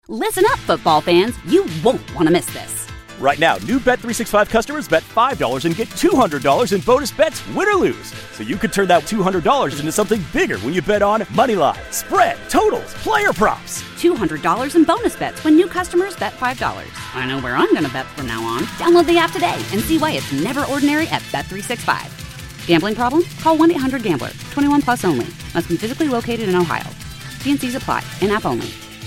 Listen up, football fans. You won't want to miss this. Right now, new Bet365 customers bet $5 and get $200 in bonus bets, win or lose. So you could turn that $200 into something bigger when you bet on moneyline, spread, totals, player props. $200 in bonus bets when new customers bet $5. I know where I'm going to bet from now on. Download the app today and see why it's never ordinary at Bet365. Gambling problem? Call 1-800-GAMBLER. 21 plus only. Must be physically located in Ohio. T&Cs apply. In-app only.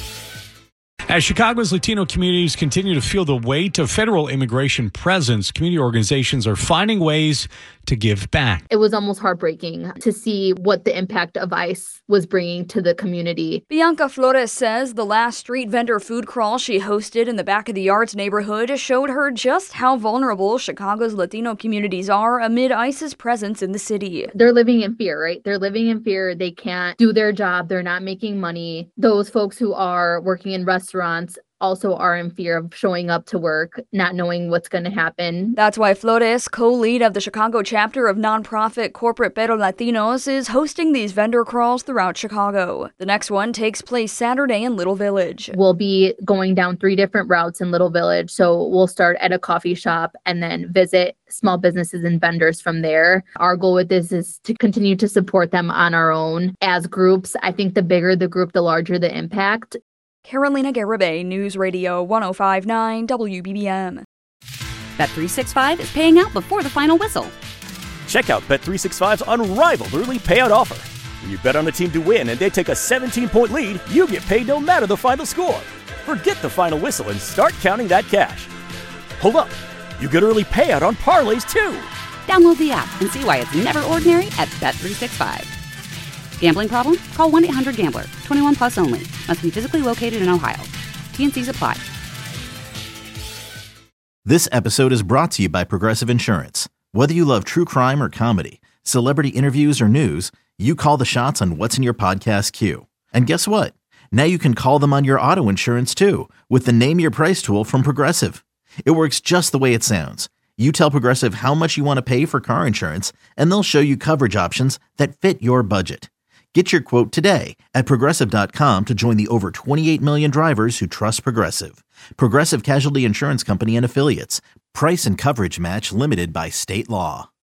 As Chicago's Latino communities continue to feel the weight of federal immigration presence, community organizations are finding ways to give back. It was almost heartbreaking to see what the impact of ICE was bringing to the community. Bianca Flores says the last street vendor food crawl she hosted in the Back of the Yards neighborhood showed her just how vulnerable Chicago's Latino communities are amid ICE's presence in the city. They're living in fear, right? They're living in fear. They can't do their job. They're not making money. Those folks who are working in restaurants also are in fear of showing up to work, not knowing what's going to happen. That's why Flores, co-lead of the Chicago chapter of nonprofit Corporate Pero Latinos, is hosting these vendor crawls throughout Chicago. The next one takes place Saturday in Little Village. We'll be going down 3 different routes in Little Village. So we'll start at a coffee shop and then visit small businesses and vendors from there. Our goal with this is to continue to support them on our own as groups. I think the bigger the group, the larger the impact. Carolina Garibay, News Radio 105.9 WBBM. Bet365 is paying out before the final whistle. Check out Bet365's unrivaled early payout offer. When you bet on a team to win and they take a 17-point lead, you get paid no matter the final score. Forget the final whistle and start counting that cash. Hold up. You get early payout on parlays, too. Download the app and see why it's never ordinary at Bet365. Gambling problem? Call 1-800-GAMBLER. 21 plus only. Must be physically located in Ohio. T&Cs apply. This episode is brought to you by Progressive Insurance. Whether you love true crime or comedy, celebrity interviews or news, you call the shots on what's in your podcast queue. And guess what? Now you can call them on your auto insurance too with the Name Your Price tool from Progressive. It works just the way it sounds. You tell Progressive how much you want to pay for car insurance, and they'll show you coverage options that fit your budget. Get your quote today at Progressive.com to join the over 28 million drivers who trust Progressive. Progressive Casualty Insurance Company and Affiliates. Price and coverage match limited by state law.